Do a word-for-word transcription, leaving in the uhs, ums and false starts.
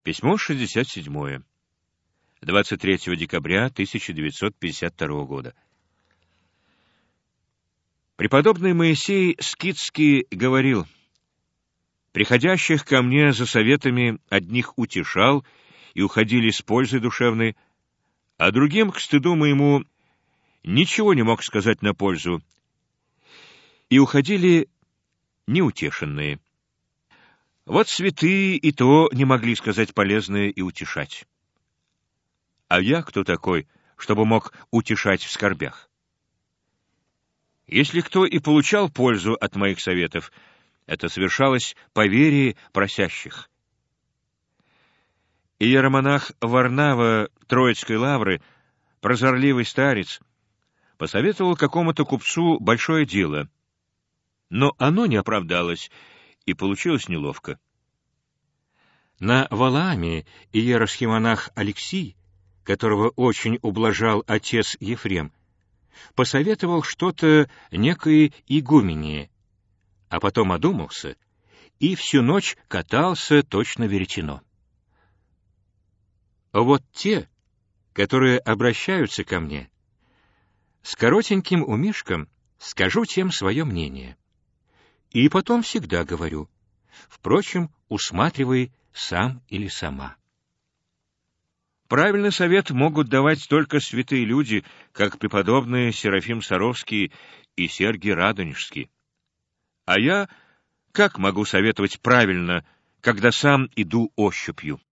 Письмо шестьдесят седьмое. двадцать третьего декабря тысяча девятьсот пятьдесят второго года. Преподобный Моисей Скитский говорил: «Приходящих ко мне за советами одних утешал и уходили с пользой душевной, а другим, к стыду моему, ничего не мог сказать на пользу, и уходили неутешенные. Вот святые и то не могли сказать полезное и утешать. А я кто такой, чтобы мог утешать в скорбях? Если кто и получал пользу от моих советов, это совершалось по вере просящих». Иеромонах Варнава Троицкой лавры, прозорливый старец, посоветовал какому-то купцу большое дело, но оно не оправдалось, и получилось неловко. На Валааме иеросхимонах Алексий, которого очень ублажал отец Ефрем, посоветовал что-то некой игумене, а потом одумался и всю ночь катался точно веретено. Вот те, которые обращаются ко мне, с коротеньким умишком скажу тем свое мнение. И потом всегда говорю: впрочем, усматривай сам или сама. Правильный совет могут давать только святые люди, как преподобные Серафим Саровский и Сергий Радонежский. А я как могу советовать правильно, когда сам иду ощупью?